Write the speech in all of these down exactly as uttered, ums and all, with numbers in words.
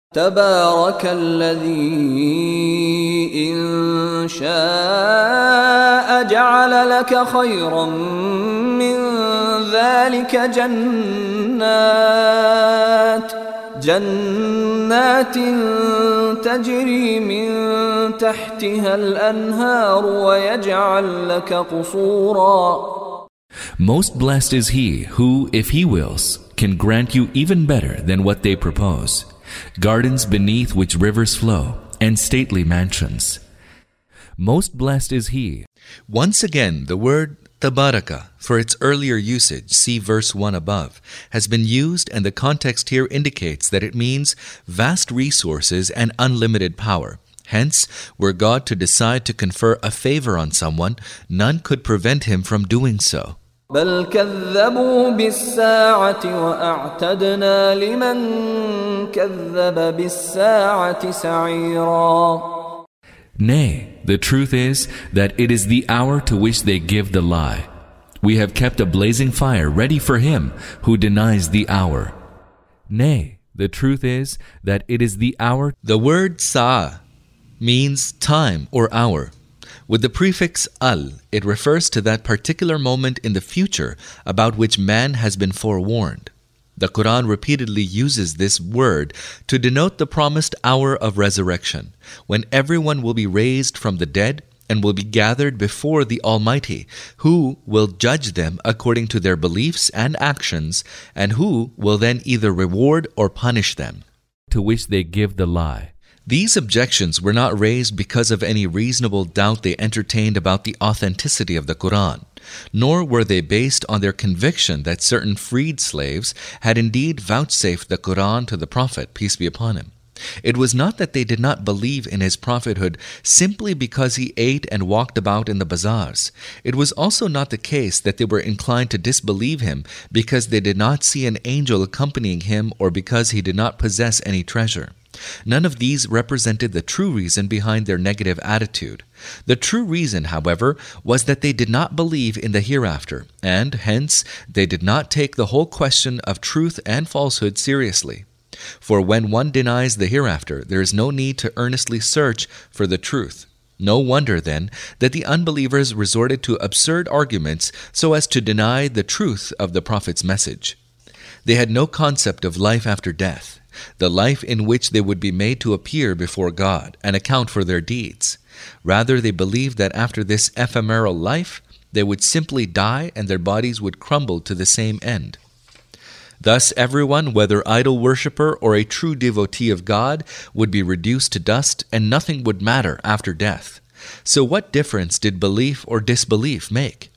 تبارك الذي إن شاء جعل لك خيرا من ذلك جنات جنات تجري من تحتها الأنهار ويجعل لك قصورا. Most blessed is he who, if he wills, can grant you even better than what they propose, gardens beneath which rivers flow, and stately mansions. Most blessed is he. Once again, the word tabaraka, for its earlier usage, see verse one above, has been used, and the context here indicates that it means vast resources and unlimited power. Hence, were God to decide to confer a favor on someone, none could prevent him from doing so. بل كذبوا بالساعة وأعتدنا لمن كذب بالساعة سعيرا. Nay, the truth is that it is the hour to which they give the lie. We have kept a blazing fire ready for him who denies the hour. Nay, the truth is that it is the hour. The word sa'a means time or hour. With the prefix al, it refers to that particular moment in the future about which man has been forewarned. The Quran repeatedly uses this word to denote the promised hour of resurrection, when everyone will be raised from the dead and will be gathered before the Almighty, who will judge them according to their beliefs and actions, and who will then either reward or punish them. To which they give the lie. These objections were not raised because of any reasonable doubt they entertained about the authenticity of the Quran, nor were they based on their conviction that certain freed slaves had indeed vouchsafed the Quran to the Prophet, peace be upon him. It was not that they did not believe in his prophethood simply because he ate and walked about in the bazaars. It was also not the case that they were inclined to disbelieve him because they did not see an angel accompanying him or because he did not possess any treasure. None of these represented the true reason behind their negative attitude. The true reason, however, was that they did not believe in the hereafter, and hence they did not take the whole question of truth and falsehood seriously. For when one denies the hereafter, there is no need to earnestly search for the truth. No wonder, then, that the unbelievers resorted to absurd arguments so as to deny the truth of the Prophet's message. They had no concept of life after death, the life in which they would be made to appear before God and account for their deeds. Rather, they believed that after this ephemeral life, they would simply die and their bodies would crumble to the same end. Thus, everyone, whether idol worshipper or a true devotee of God, would be reduced to dust and nothing would matter after death. So what difference did belief or disbelief make?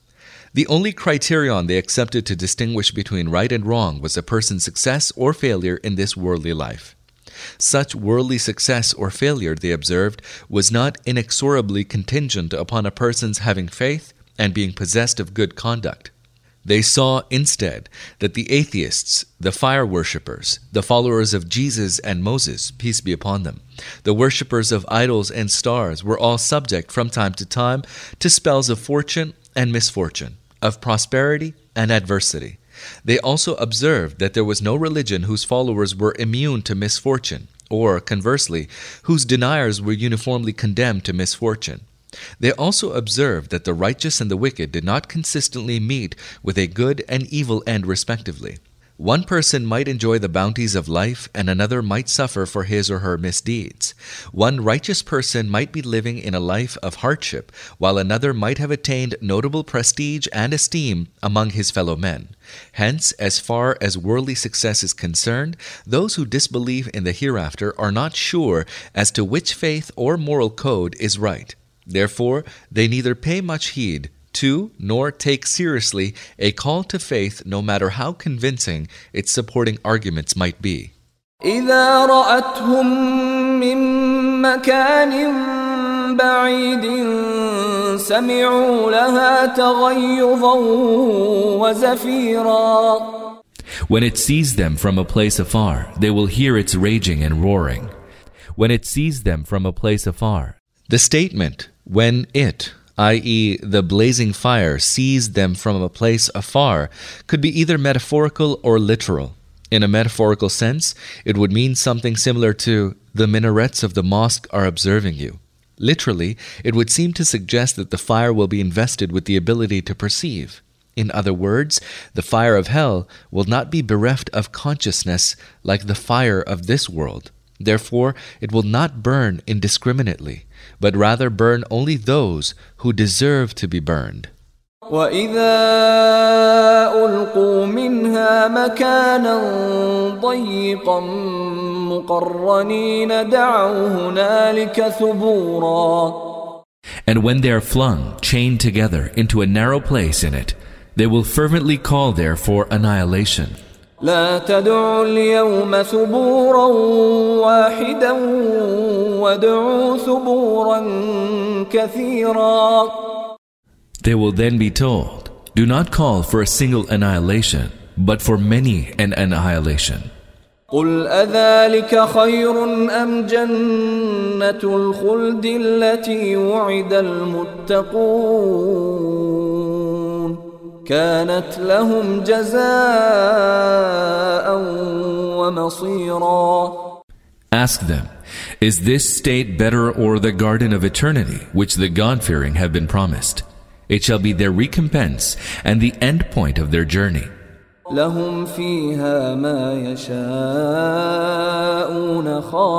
The only criterion they accepted to distinguish between right and wrong was a person's success or failure in this worldly life. Such worldly success or failure, they observed, was not inexorably contingent upon a person's having faith and being possessed of good conduct. They saw instead that the atheists, the fire worshippers, the followers of Jesus and Moses, peace be upon them, the worshippers of idols and stars were all subject from time to time to spells of fortune and misfortune, of prosperity and adversity. They also observed that there was no religion whose followers were immune to misfortune, or, conversely, whose deniers were uniformly condemned to misfortune. They also observed that the righteous and the wicked did not consistently meet with a good and evil end respectively. One person might enjoy the bounties of life and another might suffer for his or her misdeeds. One righteous person might be living in a life of hardship, while another might have attained notable prestige and esteem among his fellow men. Hence, as far as worldly success is concerned, those who disbelieve in the hereafter are not sure as to which faith or moral code is right. Therefore, they neither pay much heed to nor take seriously a call to faith, no matter how convincing its supporting arguments might be. إذا رأتهم من مكان بعيد سمعوا لها تغيظا وزفيرا. When it sees them from a place afar, they will hear its raging and roaring. When it sees them from a place afar. The statement, when it, that is the blazing fire, sees them from a place afar, could be either metaphorical or literal. In a metaphorical sense, it would mean something similar to, the minarets of the mosque are observing you. Literally, it would seem to suggest that the fire will be invested with the ability to perceive. In other words, the fire of hell will not be bereft of consciousness like the fire of this world. Therefore, it will not burn indiscriminately, but rather burn only those who deserve to be burned. وَإِذَا أُلْقُوا مِنْهَا مَكَانًا ضَيِّقًا مُقَرَّنِينَ دَعَوْا هُنَالِكَ ثُبُورًا. And when they are flung, chained together, into a narrow place in it, they will fervently call there for annihilation. لا تدعوا اليوم ثبورا واحدا وادعوا ثبورا كثيرا. They will then be told, do not call for a single annihilation, but for many an annihilation. قل أذلك خير أم جنة الخلد التي وعد المتقون كانت لهم جزاء ومصيرا. Ask them, is this state better or the garden of eternity which the God-fearing have been promised? It shall be their recompense and the end point of their journey. لهم فيها ما يشاءون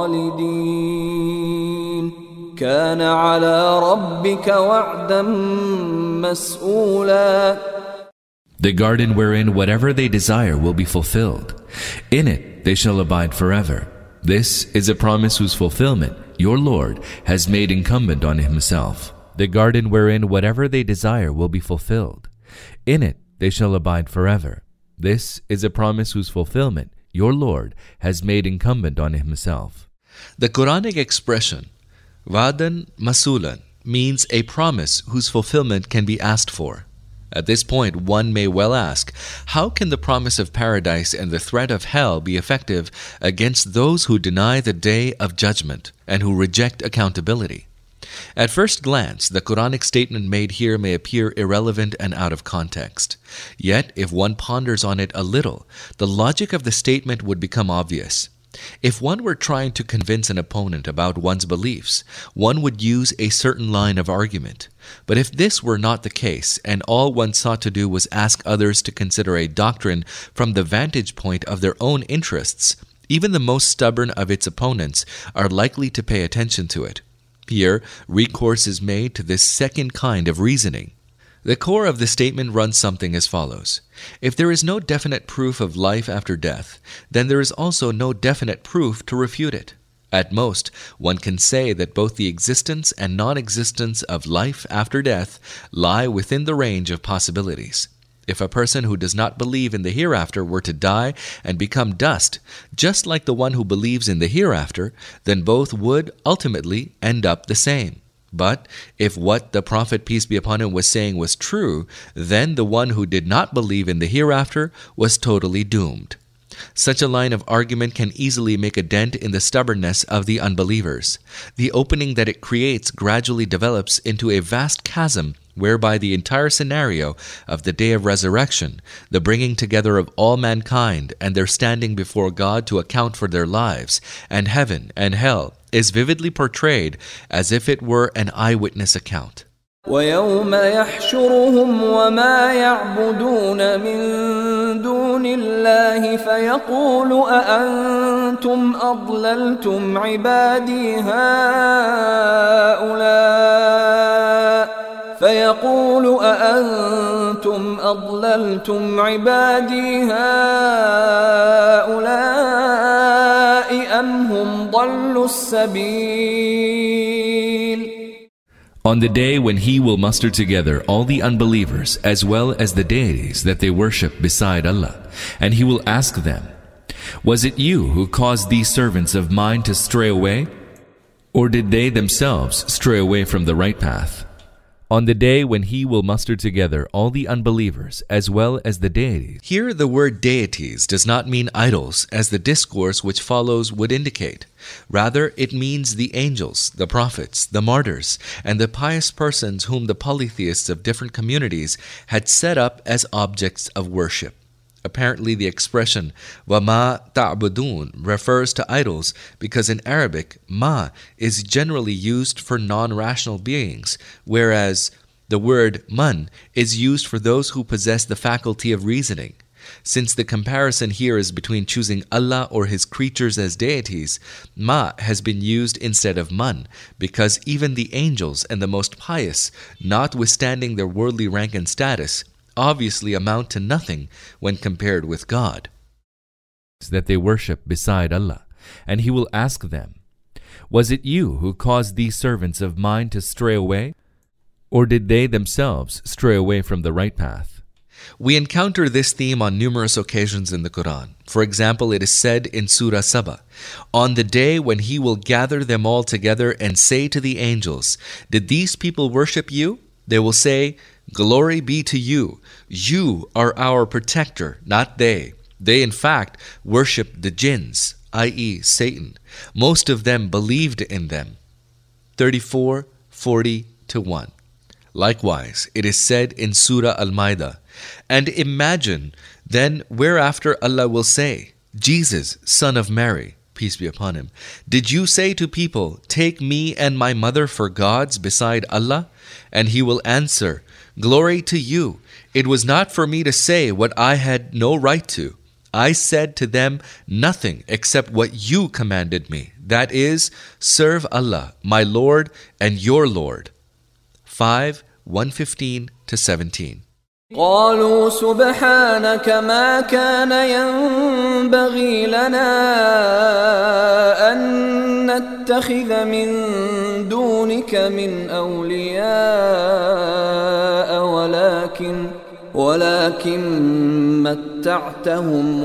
خالدين كان على ربك وعدا مسؤولا. The garden wherein whatever they desire will be fulfilled. In it they shall abide forever. This is a promise whose fulfillment your Lord has made incumbent on Himself. The garden wherein whatever they desire will be fulfilled. In it they shall abide forever. This is a promise whose fulfillment your Lord has made incumbent on Himself. The Quranic expression, Wadan Masulan, means a promise whose fulfillment can be asked for. At this point, one may well ask, how can the promise of paradise and the threat of hell be effective against those who deny the day of judgment and who reject accountability? At first glance, the Quranic statement made here may appear irrelevant and out of context. Yet, if one ponders on it a little, the logic of the statement would become obvious. If one were trying to convince an opponent about one's beliefs, one would use a certain line of argument. But if this were not the case, and all one sought to do was ask others to consider a doctrine from the vantage point of their own interests, even the most stubborn of its opponents are likely to pay attention to it. Here, recourse is made to this second kind of reasoning. The core of the statement runs something as follows. If there is no definite proof of life after death, then there is also no definite proof to refute it. At most, one can say that both the existence and non-existence of life after death lie within the range of possibilities. If a person who does not believe in the hereafter were to die and become dust, just like the one who believes in the hereafter, then both would ultimately end up the same. But if what the Prophet, peace be upon him, was saying was true, then the one who did not believe in the hereafter was totally doomed. Such a line of argument can easily make a dent in the stubbornness of the unbelievers. The opening that it creates gradually develops into a vast chasm whereby the entire scenario of the day of resurrection, the bringing together of all mankind and their standing before God to account for their lives, and heaven and hell, is vividly portrayed as if it were an eyewitness account. وَيَوْمَ يَحْشُرُهُمْ وَمَا يَعْبُدُونَ مِن دُونِ اللَّهِ فَيَقُولُ أَأَنْتُمْ أَضْلَلْتُمْ عِبَادِي هَؤُلَاءِ فيقول أأنتم أضللتم عبادي هؤلاء أم هم ضلوا السبيل. On the day when He will muster together all the unbelievers as well as the deities that they worship beside Allah, and He will ask them, was it you who caused these servants of mine to stray away? Or did they themselves stray away from the right path? On the day when He will muster together all the unbelievers as well as the deities. Here the word deities does not mean idols, as the discourse which follows would indicate. Rather, it means the angels, the prophets, the martyrs, and the pious persons whom the polytheists of different communities had set up as objects of worship. Apparently the expression وَمَا تَعْبُدُونَ refers to idols because in Arabic, ma is generally used for non-rational beings, whereas the word man is used for those who possess the faculty of reasoning. Since the comparison here is between choosing Allah or His creatures as deities, ma has been used instead of man, because even the angels and the most pious, notwithstanding their worldly rank and status, obviously amount to nothing when compared with God. That they worship beside Allah, and He will ask them, was it you who caused these servants of mine to stray away? Or did they themselves stray away from the right path? We encounter this theme on numerous occasions in the Quran. For example, it is said in Surah Saba, "On the day when He will gather them all together and say to the angels, 'Did these people worship you?' They will say, 'Glory be to you. You are our protector, not they. They in fact worship the jinns,' that is, Satan. Most of them believed in them." thirty-four, forty to one. Likewise, it is said in Surah Al-Maidah, "And imagine then whereafter Allah will say, 'Jesus, son of Mary,' peace be upon him, 'did you say to people, take me and my mother for gods beside Allah?' And He will answer, 'Glory to you. It was not for me to say what I had no right to. I said to them nothing except what you commanded me. That is, serve Allah, my Lord and your Lord." five, one fifteen to seventeen. قالوا سبحانك ما كان ينبغي لنا أن نتخذ من دونك من أولياء ولكن ولكن متعتهم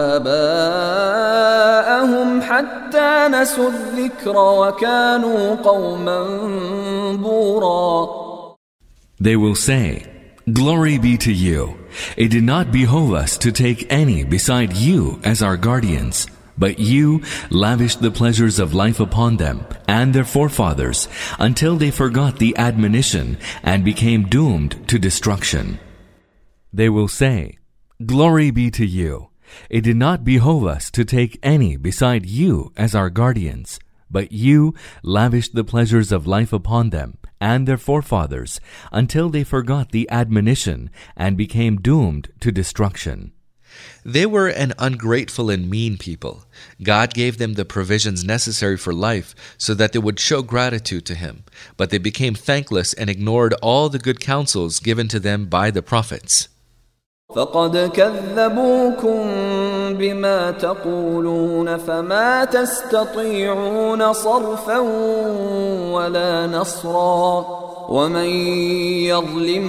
وآباءهم حتى نسوا الذكر وكانوا قوما بورا. They will say, "Glory be to you. It did not behove us to take any beside you as our guardians, but you lavished the pleasures of life upon them and their forefathers until they forgot the admonition and became doomed to destruction." They will say, "Glory be to you. It did not behove us to take any beside you as our guardians, but you lavished the pleasures of life upon them and their forefathers until they forgot the admonition and became doomed to destruction." They were an ungrateful and mean people. God gave them the provisions necessary for life so that they would show gratitude to Him, but they became thankless and ignored all the good counsels given to them by the prophets. فقد كذبوكم بما تقولون فما تستطيعون صرفا ولا نصرا ومن يظلم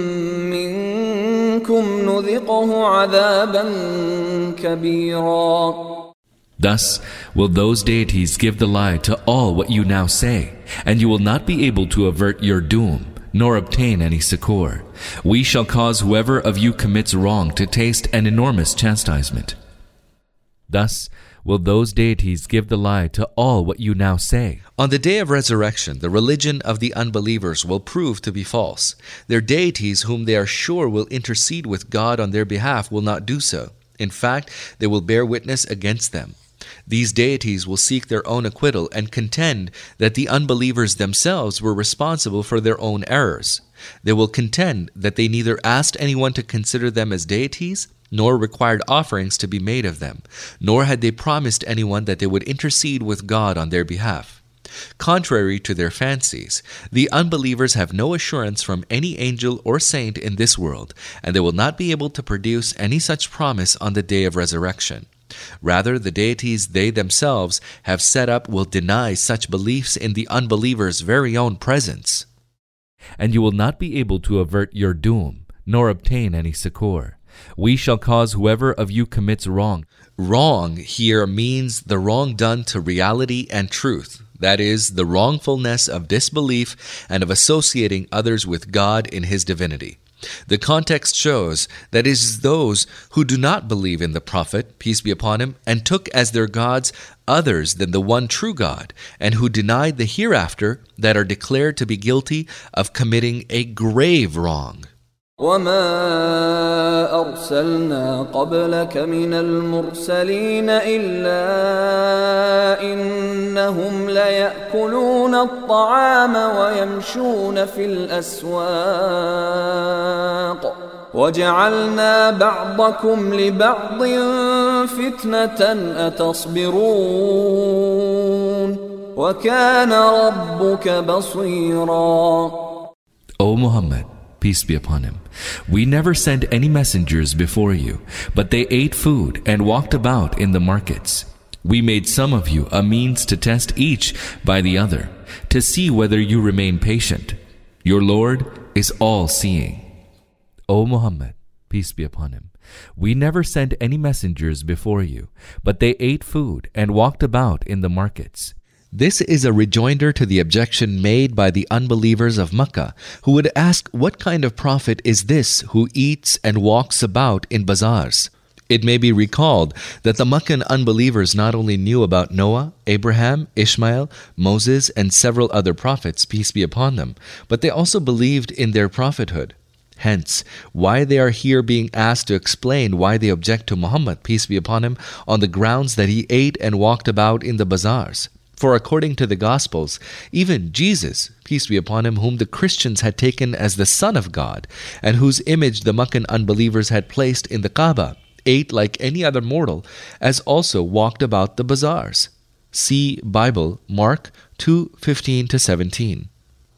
منكم نذقه عذابا كبيرا. Thus will those deities give the lie to all what you now say, and you will not be able to avert your doom, nor obtain any succor. We shall cause whoever of you commits wrong to taste an enormous chastisement. Thus will those deities give the lie to all what you now say. On the day of resurrection, the religion of the unbelievers will prove to be false. Their deities, whom they are sure will intercede with God on their behalf, will not do so. In fact, they will bear witness against them. These deities will seek their own acquittal and contend that the unbelievers themselves were responsible for their own errors. They will contend that they neither asked anyone to consider them as deities, nor required offerings to be made of them, nor had they promised anyone that they would intercede with God on their behalf. Contrary to their fancies, the unbelievers have no assurance from any angel or saint in this world, and they will not be able to produce any such promise on the day of resurrection. Rather, the deities they themselves have set up will deny such beliefs in the unbelievers' very own presence. And you will not be able to avert your doom, nor obtain any succor. We shall cause whoever of you commits wrong. Wrong here means the wrong done to reality and truth. That is, the wrongfulness of disbelief and of associating others with God in His divinity. The context shows that it is those who do not believe in the Prophet, peace be upon him, and took as their gods others than the one true God, and who denied the hereafter, that are declared to be guilty of committing a grave wrong. وما أرسلنا قبلك من المرسلين إلا إنهم ليأكلون الطعام ويمشون في الأسواق وجعلنا بعضكم لبعض فتنة أتصبرون وكان ربك بصيرا. O Muhammad, peace be upon him, we never sent any messengers before you, but they ate food and walked about in the markets. We made some of you a means to test each by the other, to see whether you remain patient. Your Lord is all-seeing. O Muhammad, peace be upon him, we never sent any messengers before you, but they ate food and walked about in the markets. This is a rejoinder to the objection made by the unbelievers of Makkah, who would ask, what kind of prophet is this who eats and walks about in bazaars? It may be recalled that the Meccan unbelievers not only knew about Noah, Abraham, Ishmael, Moses, and several other prophets, peace be upon them, but they also believed in their prophethood. Hence, why they are here being asked to explain why they object to Muhammad, peace be upon him, on the grounds that he ate and walked about in the bazaars. For according to the Gospels, even Jesus, peace be upon him, whom the Christians had taken as the Son of God, and whose image the Meccan unbelievers had placed in the Kaaba, ate like any other mortal, as also walked about the bazaars. See Bible, Mark two fifteen to seventeen.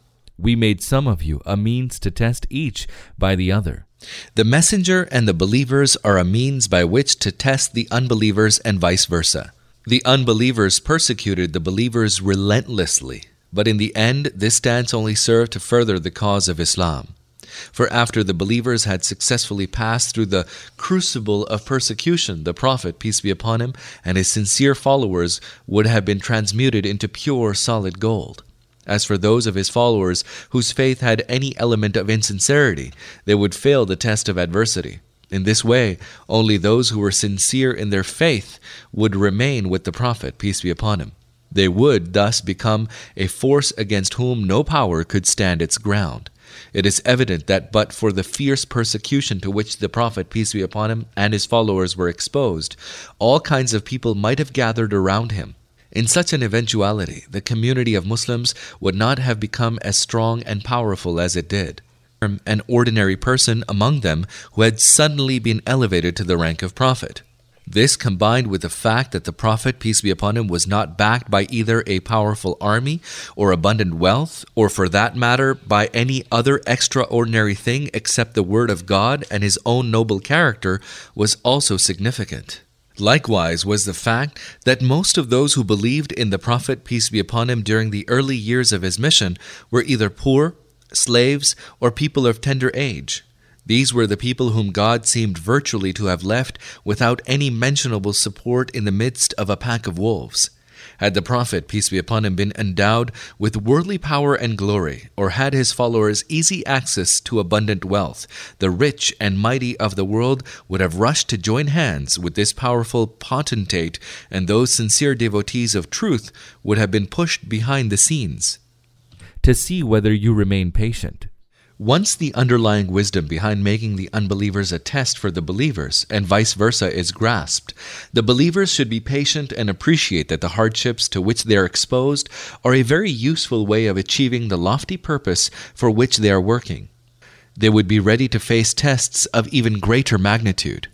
We made some of you a means to test each by the other. The messenger and the believers are a means by which to test the unbelievers and vice versa. The unbelievers persecuted the believers relentlessly, but in the end this stance only served to further the cause of Islam. For after the believers had successfully passed through the crucible of persecution, the Prophet, peace be upon him, and his sincere followers would have been transmuted into pure solid gold. As for those of his followers whose faith had any element of insincerity, they would fail the test of adversity. In this way, only those who were sincere in their faith would remain with the Prophet, peace be upon him. They would thus become a force against whom no power could stand its ground. It is evident that but for the fierce persecution to which the Prophet, peace be upon him, and his followers were exposed, all kinds of people might have gathered around him. In such an eventuality, the community of Muslims would not have become as strong and powerful as it did. An ordinary person among them who had suddenly been elevated to the rank of prophet. This, combined with the fact that the Prophet, peace be upon him, was not backed by either a powerful army or abundant wealth, or for that matter by any other extraordinary thing except the word of God and his own noble character, was also significant. Likewise was the fact that most of those who believed in the Prophet, peace be upon him, during the early years of his mission were either poor, slaves, or people of tender age. These were the people whom God seemed virtually to have left without any mentionable support in the midst of a pack of wolves. Had the Prophet, peace be upon him, been endowed with worldly power and glory, or had his followers easy access to abundant wealth, the rich and mighty of the world would have rushed to join hands with this powerful potentate, and those sincere devotees of truth would have been pushed behind the scenes. To see whether you remain patient. Once the underlying wisdom behind making the unbelievers a test for the believers, and vice versa, is grasped, the believers should be patient and appreciate that the hardships to which they are exposed are a very useful way of achieving the lofty purpose for which they are working. They would be ready to face tests of even greater magnitude.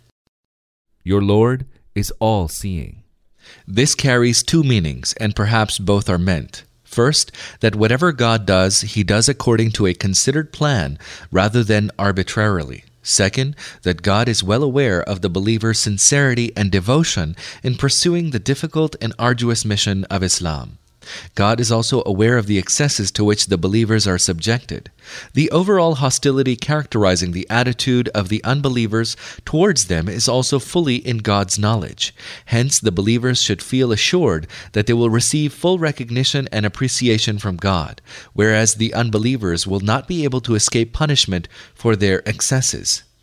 Your Lord is all-seeing. This carries two meanings, and perhaps both are meant. First, that whatever God does, he does according to a considered plan rather than arbitrarily. Second, that God is well aware of the believer's sincerity and devotion in pursuing the difficult and arduous mission of Islam. God is also aware of the excesses to which the believers are subjected. The overall hostility characterizing the attitude of the unbelievers towards them is also fully in God's knowledge. Hence, the believers should feel assured that they will receive full recognition and appreciation from God, whereas the unbelievers will not be able to escape punishment for their excesses.